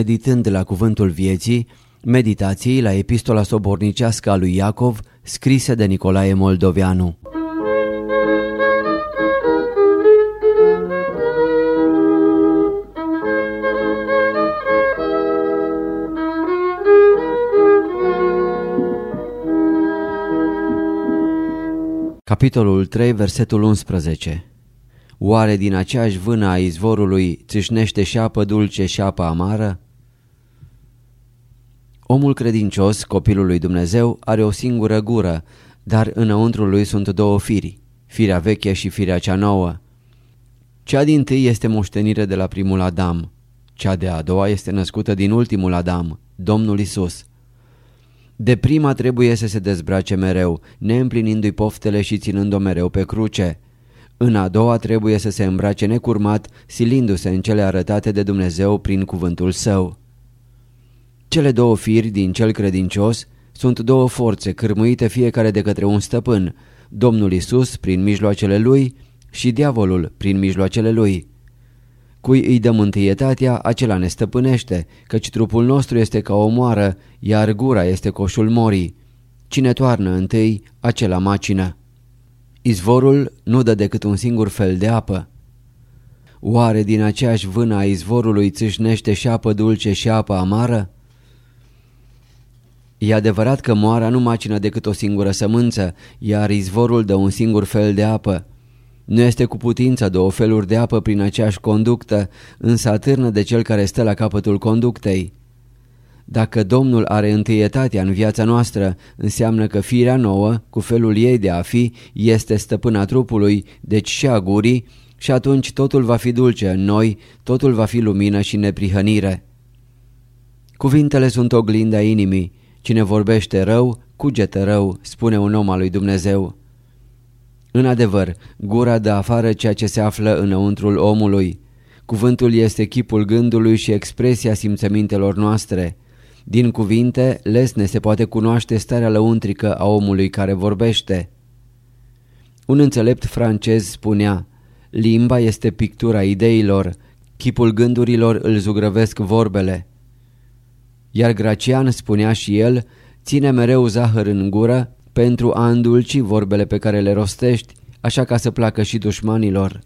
meditând la cuvântul vieții, meditații la epistola sobornicească a lui Iacov, scrise de Nicolae Moldoveanu. Capitolul 3, versetul 11. Oare din aceeași vână a izvorului țâșnește și apă dulce și apă amară? Omul credincios, copilul lui Dumnezeu, are o singură gură, dar înăuntrul lui sunt două firi, firea veche și firea cea nouă. Cea dintâi este moștenire de la primul Adam, cea de-a doua este născută din ultimul Adam, Domnul Isus. De prima trebuie să se dezbrace mereu, neîmplinindu-i poftele și ținând-o mereu pe cruce. În a doua trebuie să se îmbrace necurmat, silindu-se în cele arătate de Dumnezeu prin cuvântul Său. Cele două firi din cel credincios sunt două forțe cârmuite fiecare de către un stăpân, Domnul Isus prin mijloacele lui și diavolul prin mijloacele lui. Cui îi dăm întâietatea, acela ne stăpânește, căci trupul nostru este ca o moară, iar gura este coșul morii. Cine toarnă întâi, acela macină. Izvorul nu dă decât un singur fel de apă. Oare din aceeași vână a izvorului țâșnește și apă dulce și apă amară? E adevărat că moara nu macină decât o singură sămânță, iar izvorul dă un singur fel de apă. Nu este cu putință două feluri de apă prin aceeași conductă, însă atârnă de cel care stă la capătul conductei. Dacă Domnul are întâietatea în viața noastră, înseamnă că firea nouă, cu felul ei de a fi, este stăpâna trupului, deci și a gurii, și atunci totul va fi dulce în noi, totul va fi lumină și neprihănire. Cuvintele sunt oglinda inimii. Cine vorbește rău, cugetă rău, spune un om al lui Dumnezeu. În adevăr, gura dă afară ceea ce se află înăuntrul omului. Cuvântul este chipul gândului și expresia simțămintelor noastre. Din cuvinte, lesne se poate cunoaște starea lăuntrică a omului care vorbește. Un înțelept francez spunea: limba este pictura ideilor, chipul gândurilor îl zugrăvesc vorbele. Iar Gracian spunea și el: ține mereu zahăr în gură pentru a îndulci vorbele pe care le rostești, așa ca să placă și dușmanilor.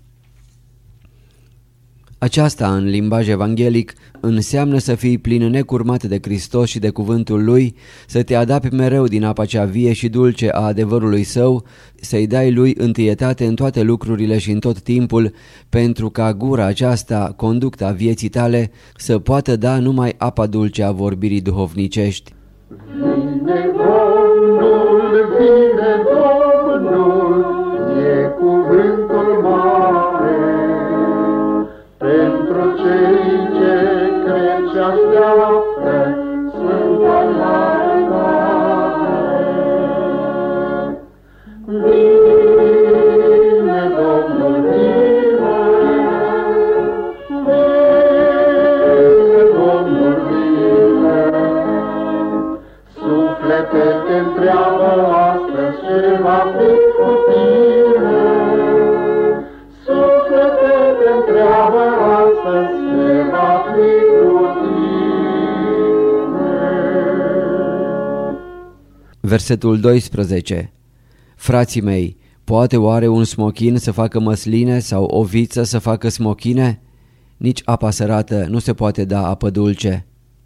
Aceasta, în limbaj evanghelic, înseamnă să fii plin necurmat de Hristos și de cuvântul Lui, să te adapți mereu din apa cea vie și dulce a adevărului Său, să-i dai Lui întâietate în toate lucrurile și în tot timpul, pentru ca gura aceasta, conducta vieții tale, să poată da numai apa dulce a vorbirii duhovnicești. Vine Domnul, e cuvântul mare, pentru cei ce cred și așteaptă Sfânta Laudare. Vine Domnul, vine Domnul, vine. Suflete te întreabă astăzi ce va fi cu tine. Suflete te întreabă astăzi ce va fi cu tine. Versetul 12. Frații mei, poate oare un smochin să facă măsline sau o viță să facă smochine? Nici apa sărată nu se poate da apă dulce.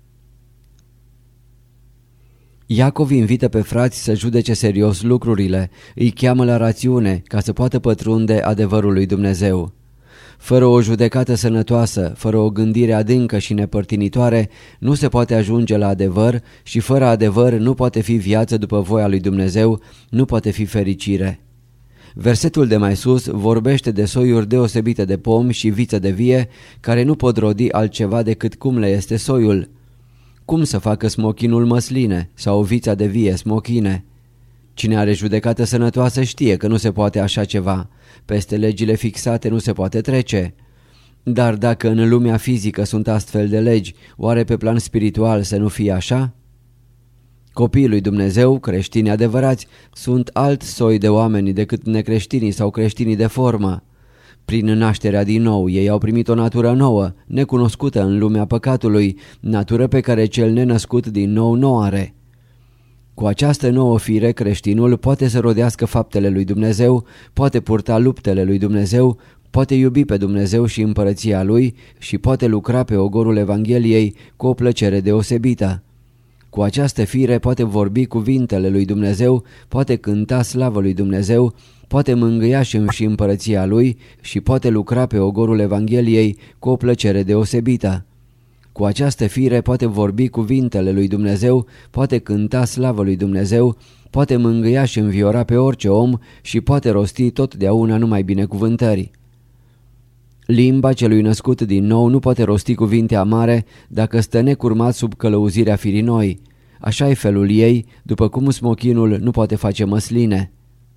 Iacov invită pe frați să judece serios lucrurile, îi cheamă la rațiune ca să poată pătrunde adevărul lui Dumnezeu. Fără o judecată sănătoasă, fără o gândire adâncă și nepărtinitoare, nu se poate ajunge la adevăr și fără adevăr nu poate fi viață după voia lui Dumnezeu, nu poate fi fericire. Versetul de mai sus vorbește de soiuri deosebite de pomi și viță de vie care nu pot rodi altceva decât cum le este soiul. Cum să facă smochinul măsline sau vița de vie smochine? Cine are judecată sănătoasă știe că nu se poate așa ceva. Peste legile fixate nu se poate trece. Dar dacă în lumea fizică sunt astfel de legi, oare pe plan spiritual să nu fie așa? Copiii lui Dumnezeu, creștini adevărați, sunt alt soi de oameni decât necreștinii sau creștinii de formă. Prin nașterea din nou, ei au primit o natură nouă, necunoscută în lumea păcatului, natură pe care cel nenăscut din nou nu are. Cu această nouă fire, creștinul poate să rodească faptele lui Dumnezeu, poate purta luptele lui Dumnezeu, poate iubi pe Dumnezeu și împărăția Lui și poate lucra pe ogorul Evangheliei cu o plăcere deosebită. Cu această fire poate vorbi cuvintele lui Dumnezeu, poate cânta slavă lui Dumnezeu, poate mângâia și împărăția Lui și poate lucra pe ogorul Evangheliei cu o plăcere deosebită. Cu această fire poate vorbi cuvintele lui Dumnezeu, poate cânta slavă lui Dumnezeu, poate mângâia și înviora pe orice om și poate rosti totdeauna numai binecuvântări. Limba celui născut din nou nu poate rosti cuvinte amare dacă stă necurmat sub călăuzirea firii noi. Așa e felul ei, după cum smochinul nu poate face măsline.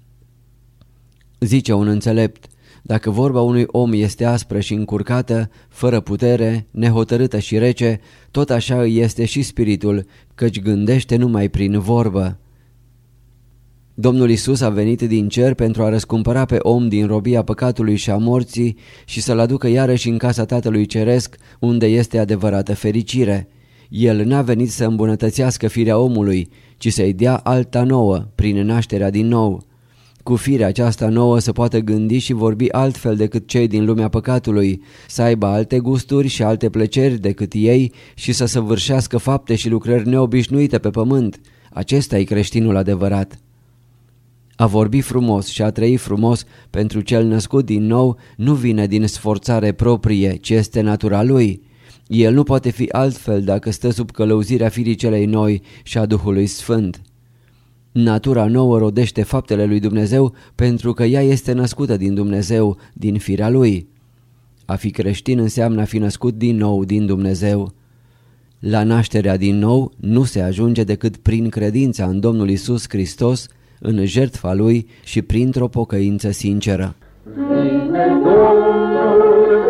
Zice un înțelept: dacă vorba unui om este aspră și încurcată, fără putere, nehotărâtă și rece, tot așa îi este și spiritul, căci gândește numai prin vorbă. Domnul Iisus a venit din cer pentru a răscumpăra pe om din robia păcatului și a morții și să-l aducă iarăși în casa Tatălui Ceresc, unde este adevărată fericire. El n-a venit să îmbunătățească firea omului, ci să-i dea alta nouă, prin nașterea din nou. Cu firea aceasta nouă să poată gândi și vorbi altfel decât cei din lumea păcatului, să aibă alte gusturi și alte plăceri decât ei și să săvârșească fapte și lucrări neobișnuite pe pământ. Acesta e creștinul adevărat. A vorbi frumos și a trăi frumos pentru cel născut din nou nu vine din sforțare proprie, ci este natura lui. El nu poate fi altfel dacă stă sub călăuzirea firii celei noi și a Duhului Sfânt. Natura nouă rodește faptele lui Dumnezeu pentru că ea este născută din Dumnezeu, din firea lui. A fi creștin înseamnă a fi născut din nou din Dumnezeu. La nașterea din nou nu se ajunge decât prin credința în Domnul Iisus Hristos, în jertfa Lui și printr-o pocăință sinceră. Vine Domnul,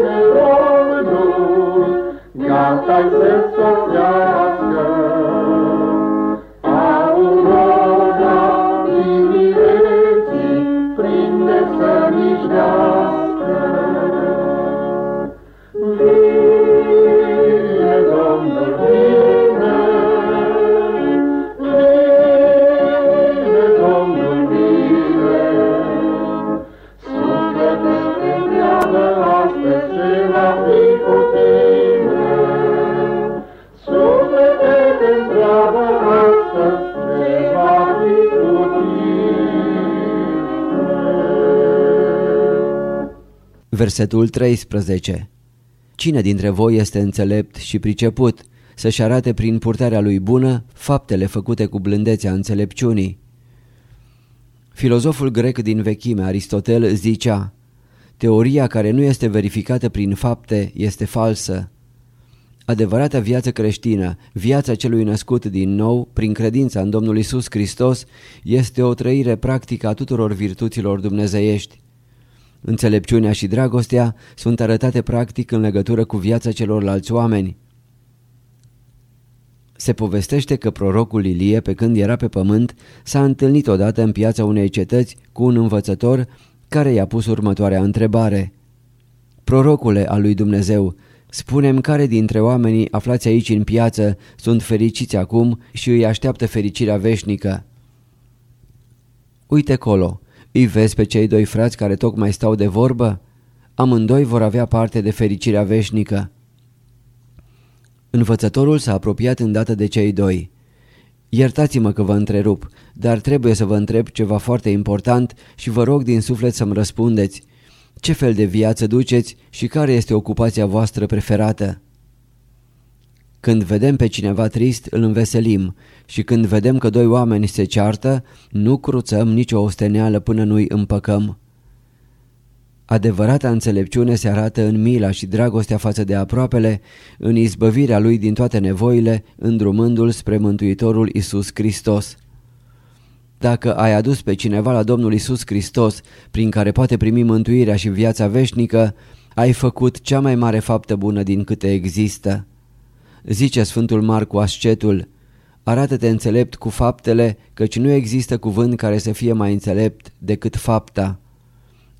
gata-i să sosească, aurora dimineții prinde să mișnească. Vine Domnul, vine, vine Domnul, vine, suflete te întreabă astăzi ce va fi cu tine. Suflete te întreabă astăzi ce va fi cu tine. Versetul 13. Cine dintre voi este înțelept și priceput să-și arate prin purtarea lui bună faptele făcute cu blândețea înțelepciunii? Filozoful grec din vechime, Aristotel, zicea: teoria care nu este verificată prin fapte este falsă. Adevărata viață creștină, viața celui născut din nou, prin credința în Domnul Iisus Hristos, este o trăire practică a tuturor virtuților dumnezeiești. Înțelepciunea și dragostea sunt arătate practic în legătură cu viața celorlalți oameni. Se povestește că prorocul Ilie, pe când era pe pământ, s-a întâlnit odată în piața unei cetăți cu un învățător care i-a pus următoarea întrebare: prorocule al lui Dumnezeu, spune-mi care dintre oamenii aflați aici în piață sunt fericiți acum și îi așteaptă fericirea veșnică? Uite colo, îi vezi pe cei doi frați care tocmai stau de vorbă? Amândoi vor avea parte de fericirea veșnică. Învățătorul s-a apropiat îndată de cei doi. Iertați-mă că vă întrerup, dar trebuie să vă întreb ceva foarte important și vă rog din suflet să-mi răspundeți. Ce fel de viață duceți și care este ocupația voastră preferată? Când vedem pe cineva trist, îl înveselim și când vedem că doi oameni se ceartă, nu cruțăm nicio osteneală până nu-i împăcăm. Adevărata înțelepciune se arată în mila și dragostea față de aproapele, în izbăvirea lui din toate nevoile, îndrumându-l spre Mântuitorul Iisus Hristos. Dacă ai adus pe cineva la Domnul Iisus Hristos, prin care poate primi mântuirea și viața veșnică, ai făcut cea mai mare faptă bună din câte există. Zice Sfântul Marcu Ascetul: arată-te înțelept cu faptele, căci nu există cuvânt care să fie mai înțelept decât fapta.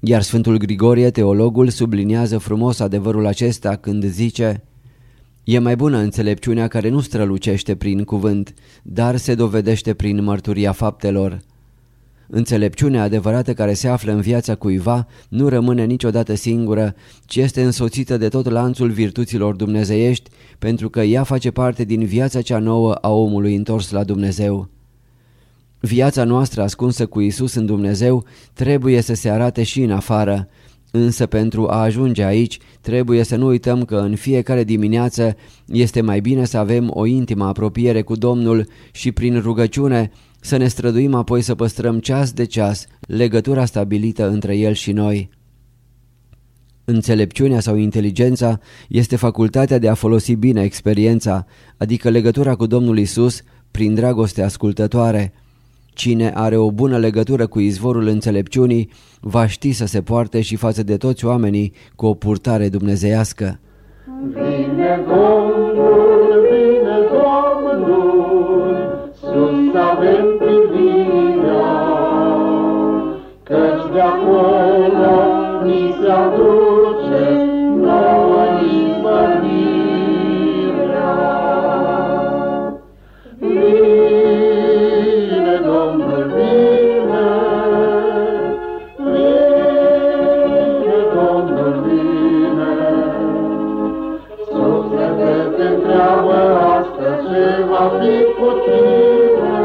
Iar Sfântul Grigorie, teologul, subliniază frumos adevărul acesta când zice: e mai bună înțelepciunea care nu strălucește prin cuvânt, dar se dovedește prin mărturia faptelor. Înțelepciunea adevărată care se află în viața cuiva nu rămâne niciodată singură, ci este însoțită de tot lanțul virtuților dumnezeiești, pentru că ea face parte din viața cea nouă a omului întors la Dumnezeu. Viața noastră ascunsă cu Isus în Dumnezeu trebuie să se arate și în afară, însă pentru a ajunge aici trebuie să nu uităm că în fiecare dimineață este mai bine să avem o intimă apropiere cu Domnul și prin rugăciune să ne străduim apoi să păstrăm ceas de ceas legătura stabilită între El și noi. Înțelepciunea sau inteligența este facultatea de a folosi bine experiența, adică legătura cu Domnul Isus prin dragoste ascultătoare. Cine are o bună legătură cu izvorul înțelepciunii va ști să se poarte și față de toți oamenii cu o purtare dumnezeiască. Vine Domnul, vine Domnul, sus avem privirea, căci de acolo ni se aduce nouă izbăvirea. Vine Domnul, vine, vine Domnul, vine. Suflete te întreabă astăzi ce va fi cu tine.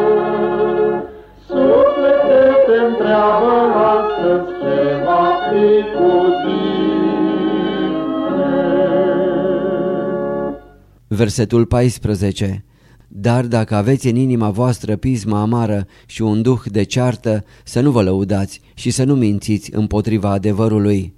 Suflete te întreabă astăzi ce va fi cu tine. Versetul 14. Dar dacă aveți în inima voastră pismă amară și un duh de ceartă, să nu vă lăudați și să nu mințiți împotriva adevărului.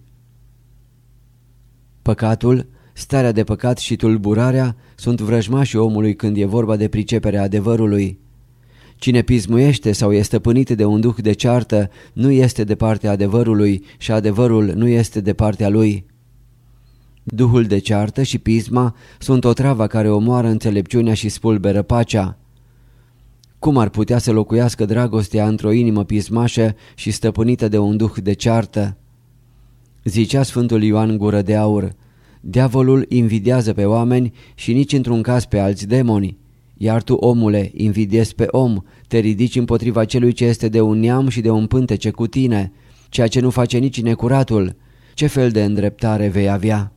Păcatul, starea de păcat și tulburarea sunt vrăjmașii omului când e vorba de priceperea adevărului. Cine pismuiește sau este stăpânit de un duh de ceartă nu este de partea adevărului și adevărul nu este de partea lui. Duhul de ceartă și pisma sunt o travă care omoară înțelepciunea și spulberă pacea. Cum ar putea să locuiască dragostea într-o inimă pismașă și stăpânită de un duh de ceartă? Zicea Sfântul Ioan Gură de Aur: diavolul invidiază pe oameni și nici într-un caz pe alți demoni. Iar tu, omule, invidiezi pe om, te ridici împotriva celui ce este de un neam și de un pântece cu tine, ceea ce nu face nici necuratul. Ce fel de îndreptare vei avea?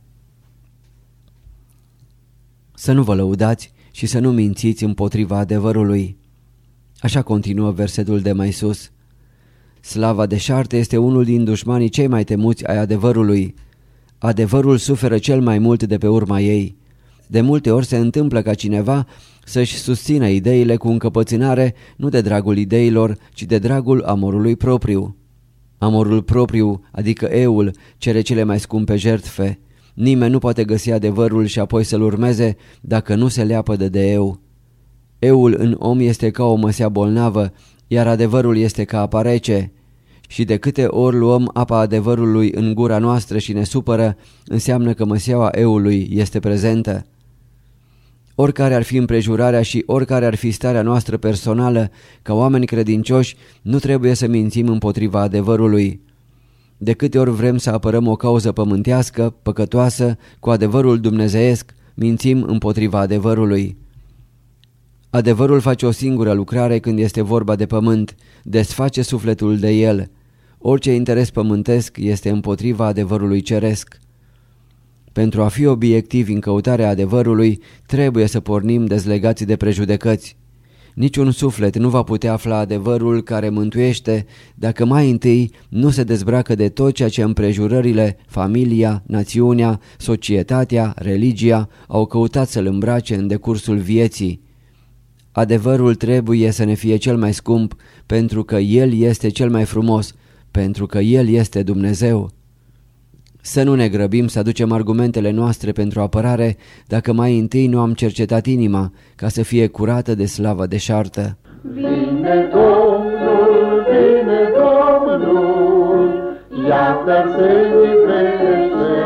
Să nu vă lăudați și să nu mințiți împotriva adevărului. Așa continuă versetul de mai sus. Slava deșartă este unul din dușmanii cei mai temuți ai adevărului. Adevărul suferă cel mai mult de pe urma ei. De multe ori se întâmplă ca cineva să-și susțină ideile cu încăpățânare, nu de dragul ideilor, ci de dragul amorului propriu. Amorul propriu, adică eul, cere cele mai scumpe jertfe. Nimeni nu poate găsi adevărul și apoi să-l urmeze dacă nu se leapădă de eu. Eul în om este ca o măsea bolnavă, iar adevărul este ca apa rece. Și de câte ori luăm apa adevărului în gura noastră și ne supără, înseamnă că măseaua eului este prezentă. Oricare ar fi împrejurarea și oricare ar fi starea noastră personală, ca oameni credincioși, nu trebuie să mințim împotriva adevărului. De câte ori vrem să apărăm o cauză pământească, păcătoasă, cu adevărul dumnezeiesc, mințim împotriva adevărului. Adevărul face o singură lucrare când este vorba de pământ, desface sufletul de el. Orice interes pământesc este împotriva adevărului ceresc. Pentru a fi obiectivi în căutarea adevărului, trebuie să pornim dezlegați de prejudecăți. Niciun suflet nu va putea afla adevărul care mântuiește dacă mai întâi nu se dezbracă de tot ceea ce împrejurările, familia, națiunea, societatea, religia au căutat să-l îmbrace în decursul vieții. Adevărul trebuie să ne fie cel mai scump, pentru că El este cel mai frumos, pentru că El este Dumnezeu. Să nu ne grăbim să aducem argumentele noastre pentru apărare dacă mai întâi nu am cercetat inima ca să fie curată de slavă deșartă. Vine Domnul, vine Domnul, iată se iubește,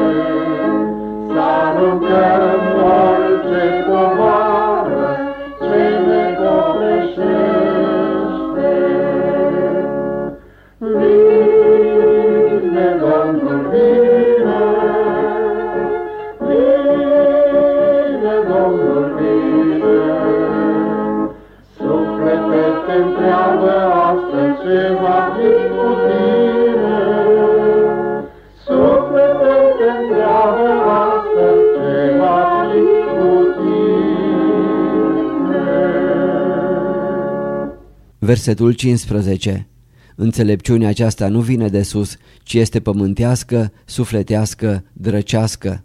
să aruncăm orice povară ce ne copleșește. Vine Versetul 15. Înțelepciunea aceasta nu vine de sus, ci este pământească, sufletească, drăcească.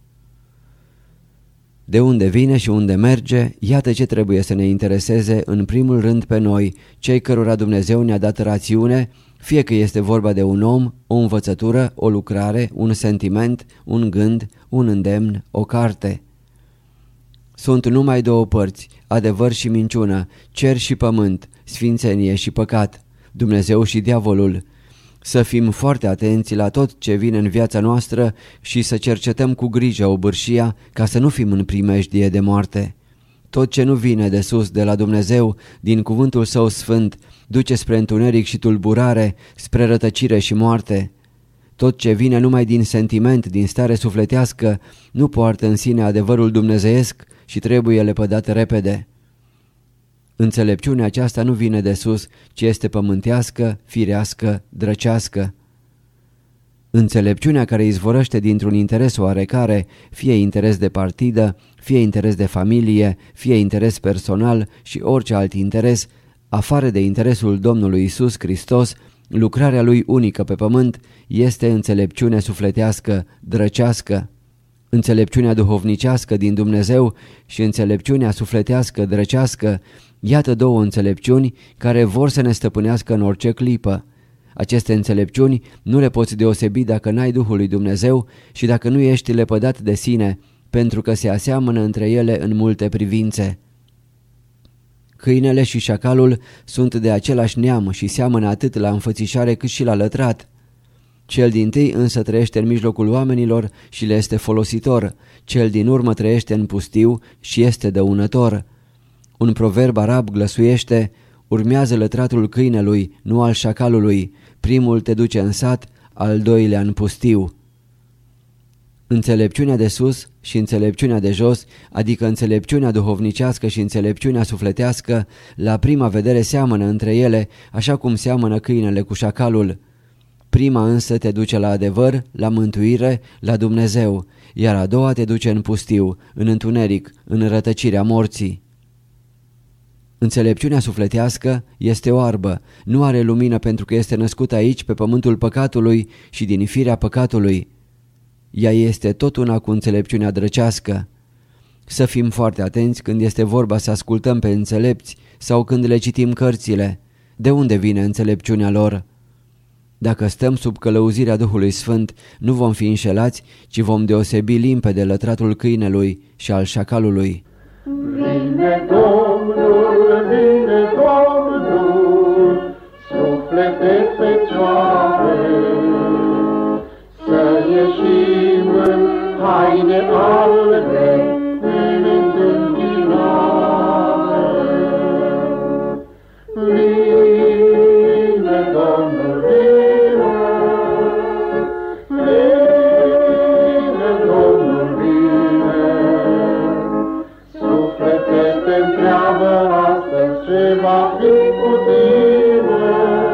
De unde vine și unde merge, iată ce trebuie să ne intereseze în primul rând pe noi, cei cărora Dumnezeu ne-a dat rațiune, fie că este vorba de un om, o învățătură, o lucrare, un sentiment, un gând, un îndemn, o carte. Sunt numai două părți, adevăr și minciună, cer și pământ, sfințenie și păcat, Dumnezeu și diavolul. Să fim foarte atenți la tot ce vine în viața noastră și să cercetăm cu grijă obârșia ca să nu fim în primejdie de moarte. Tot ce nu vine de sus, de la Dumnezeu, din cuvântul Său sfânt, duce spre întuneric și tulburare, spre rătăcire și moarte. Tot ce vine numai din sentiment, din stare sufletească, nu poartă în sine adevărul dumnezeiesc și trebuie lepădat repede. Înțelepciunea aceasta nu vine de sus, ci este pământească, firească, drăcească. Înțelepciunea care izvorăște dintr-un interes oarecare, fie interes de partidă, fie interes de familie, fie interes personal și orice alt interes, afară de interesul Domnului Isus Hristos, lucrarea Lui unică pe pământ, este înțelepciune sufletească, drăcească. Înțelepciunea duhovnicească din Dumnezeu și înțelepciunea sufletească, drăcească, iată două înțelepciuni care vor să ne stăpânească în orice clipă. Aceste înțelepciuni nu le poți deosebi dacă n-ai Duhul lui Dumnezeu și dacă nu ești lepădat de sine, pentru că se aseamănă între ele în multe privințe. Câinele și șacalul sunt de același neam și seamănă atât la înfățișare cât și la lătrat. Cel dintâi însă trăiește în mijlocul oamenilor și le este folositor, cel din urmă trăiește în pustiu și este dăunător. Un proverb arab glăsuiește: urmează lătratul câinelui, nu al șacalului, primul te duce în sat, al doilea în pustiu. Înțelepciunea de sus și înțelepciunea de jos, adică înțelepciunea duhovnicească și înțelepciunea sufletească, la prima vedere seamănă între ele, așa cum seamănă câinele cu șacalul. Prima însă te duce la adevăr, la mântuire, la Dumnezeu, iar a doua te duce în pustiu, în întuneric, în rătăcirea morții. Înțelepciunea sufletească este oarbă, nu are lumină pentru că este născută aici pe pământul păcatului și din firea păcatului. Ea este tot una cu înțelepciunea drăcească. Să fim foarte atenți când este vorba să ascultăm pe înțelepți sau când le citim cărțile. De unde vine înțelepciunea lor? Dacă stăm sub călăuzirea Duhului Sfânt, nu vom fi înșelați, ci vom deosebi limpede lătratul câinelui și al șacalului. Vine Domnul, suflete fecioare, să ieșim în haine albe, în întâmpinare. Vine Domnul, vine Domnul, vine. Suflete te întreabă astăzi ce va fi cu tine.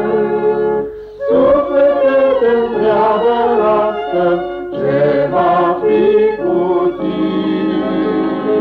Suflete te întreabă astăzi ce va fi cu tine.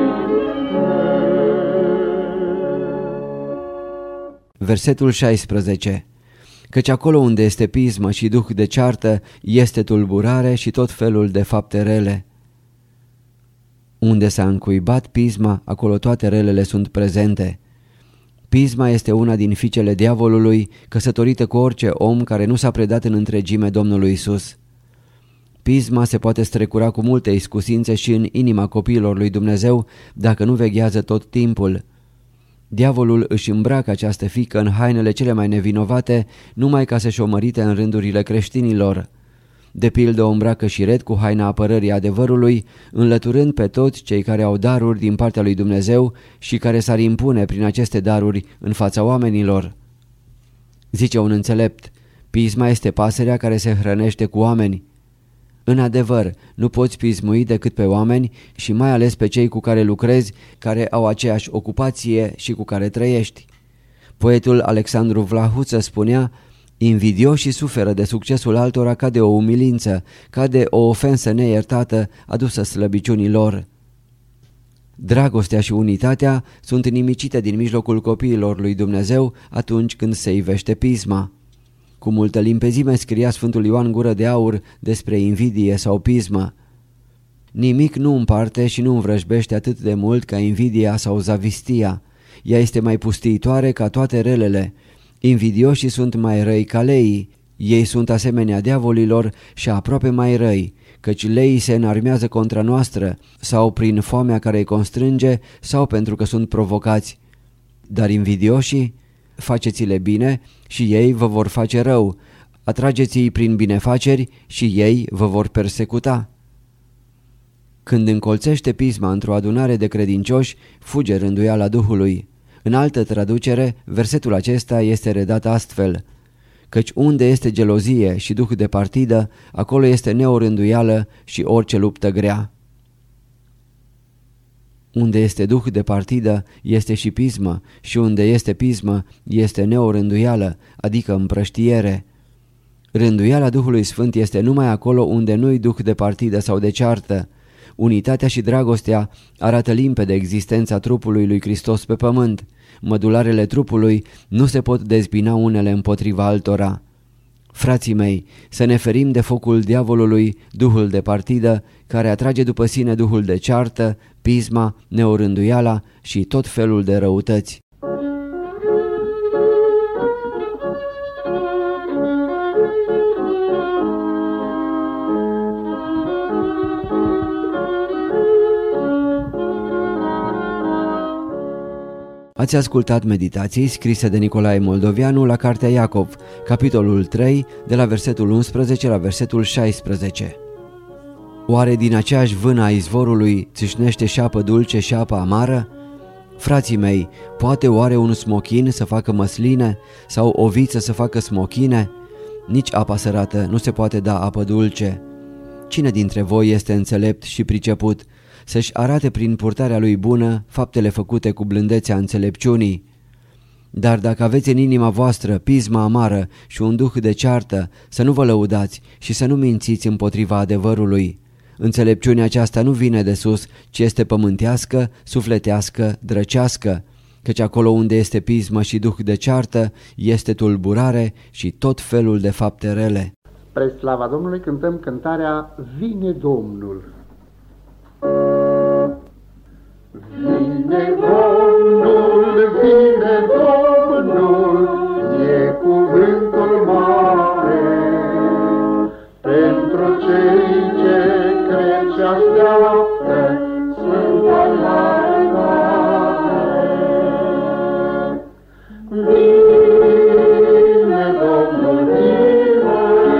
Versetul 16. Căci acolo unde este pismă și duh de ceartă, este tulburare și tot felul de fapte rele. Unde s-a încuibat pisma, acolo toate relele sunt prezente. Pisma este una din fiicele diavolului, căsătorită cu orice om care nu s-a predat în întregime Domnului Isus. Pisma se poate strecura cu multe iscusințe și în inima copiilor lui Dumnezeu dacă nu veghează tot timpul. Diavolul își îmbracă această fiică în hainele cele mai nevinovate numai ca să șomărite în rândurile creștinilor. De pildă o îmbracă și red cu haina apărării adevărului, înlăturând pe toți cei care au daruri din partea lui Dumnezeu și care s-ar impune prin aceste daruri în fața oamenilor. Zice un înțelept: pisma este pasărea care se hrănește cu oameni. În adevăr, nu poți pismui decât pe oameni și mai ales pe cei cu care lucrezi, care au aceeași ocupație și cu care trăiești. Poetul Alexandru Vlahuță spunea: invidioșii suferă de succesul altora ca de o umilință, ca de o ofensă neiertată adusă slăbiciunii lor. Dragostea și unitatea sunt inimicite din mijlocul copiilor lui Dumnezeu atunci când se ivește pisma. Cu multă limpezime scria Sfântul Ioan Gură de Aur despre invidie sau pismă. Nimic nu împarte și nu învrăjbește atât de mult ca invidia sau zavistia. Ea este mai pustiitoare ca toate relele. Invidioșii sunt mai răi ca leii. Ei sunt asemenea diavolilor și aproape mai răi, căci leii se înarmează contra noastră, sau prin foamea care îi constrânge, sau pentru că sunt provocați. Dar invidioșii, faceți-le bine și ei vă vor face rău, atrageți-i prin binefaceri și ei vă vor persecuta. Când încolțește pisma într-o adunare de credincioși, fuge rânduiala Duhului. În altă traducere, versetul acesta este redat astfel: căci unde este gelozie și duh de partidă, acolo este neorânduială și orice luptă grea. Unde este duh de partidă, este și pismă, și unde este pismă, este neorânduială, adică împrăștiere. Rânduiala Duhului Sfânt este numai acolo unde nu-i duh de partidă sau de ceartă. Unitatea și dragostea arată limpede existența trupului lui Hristos pe pământ. Mădularele trupului nu se pot dezbina unele împotriva altora. Frații mei, să ne ferim de focul diavolului, duhul de partidă, care atrage după sine duhul de ceartă, pisma, neorânduiala și tot felul de răutăți. Ați ascultat meditații scrise de Nicolae Moldovianu la Cartea Iacov, capitolul 3, de la versetul 11 la versetul 16. Oare din aceeași vână a izvorului țâșnește și apă dulce și apă amară? Frații mei, poate oare un smochin să facă măsline sau o viță să facă smochine? Nici apa sărată nu se poate da apă dulce. Cine dintre voi este înțelept și priceput să-și arate prin purtarea lui bună faptele făcute cu blândețea înțelepciunii? Dar dacă aveți în inima voastră pisma amară și un duh de ceartă, să nu vă lăudați și să nu mințiți împotriva adevărului. Înțelepciunea aceasta nu vine de sus, ci este pământească, sufletească, drăcească, căci acolo unde este pismă și duh de ceartă, este tulburare și tot felul de fapte rele. Spre slava Domnului cântăm cântarea Vine Domnul. Vine Domnul, vine Domnul, e cuvântul mare pentru cei ce cred și așteaptă Sfânta Laudare. Vine Domnul, vine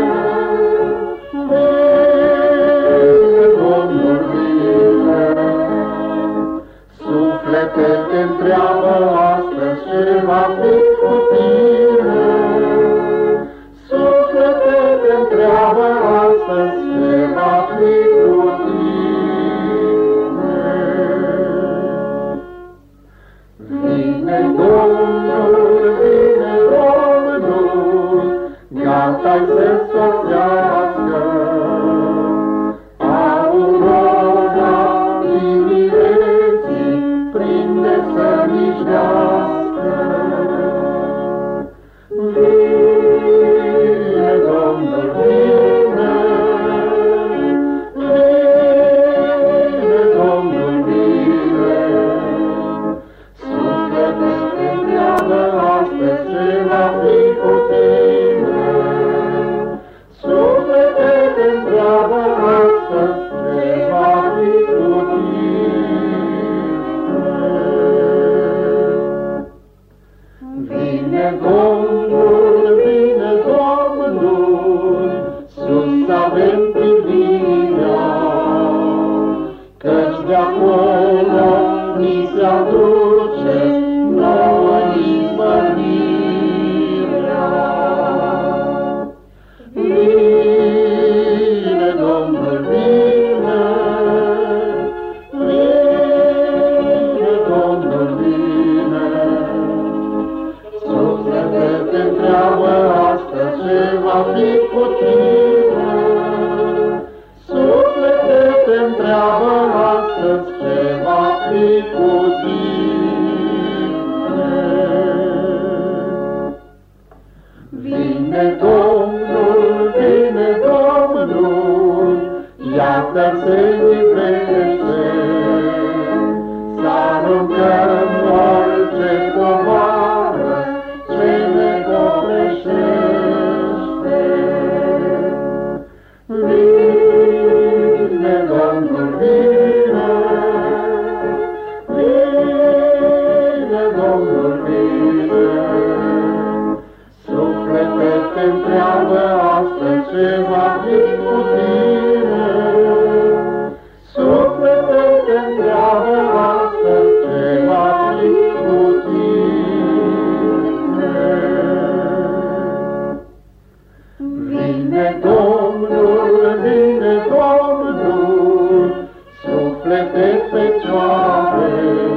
Domnul, vine. Suflete te întreabă astăzi ce va fi cu tine. Suflete te întreabă astăzi ce va fi cu tine. Vine Domnul, vine Domnul, gata-i să sosească. Aurora dimineții prinde să mișească. Vine Domnul, vine, vine Domnul, vine. Suflete te întreabă astăzi ce va fi cu tine. Suflete te întreabă astăzi ce va fi cu tine. Vine Domnul, vine Domnul, sus avem privirea, căci de acolo ni se aduce nouă izbăvirea. Vine Domnul, vine, vine Domnul, vine. Suflete te întreabă astăzi ce va fi cu tine. Suflete te întreabă astăzi ce va fi fi cu tine. Vine Domnul, iată se lipește, să aruncăm orice povară ce ne copleșește. Vine Domnul, vine, vine Domnul, vine. Suflete te întreabă astăzi ce va fi cu tine. Suflete te întreabă astăzi ce va fi cu tine. Vine Domnul, suflete fecioare,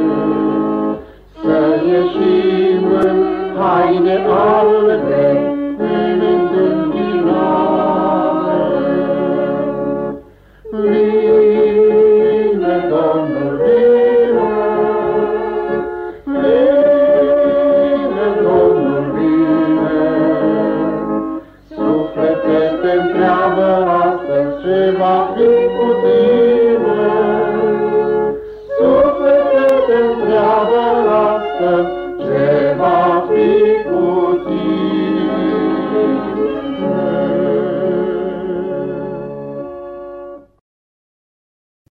să ieșim în haine albe în întâmpinare. Vine Domnul, vine Domnul, vine. Suflete te întreabă astăzi ce va fi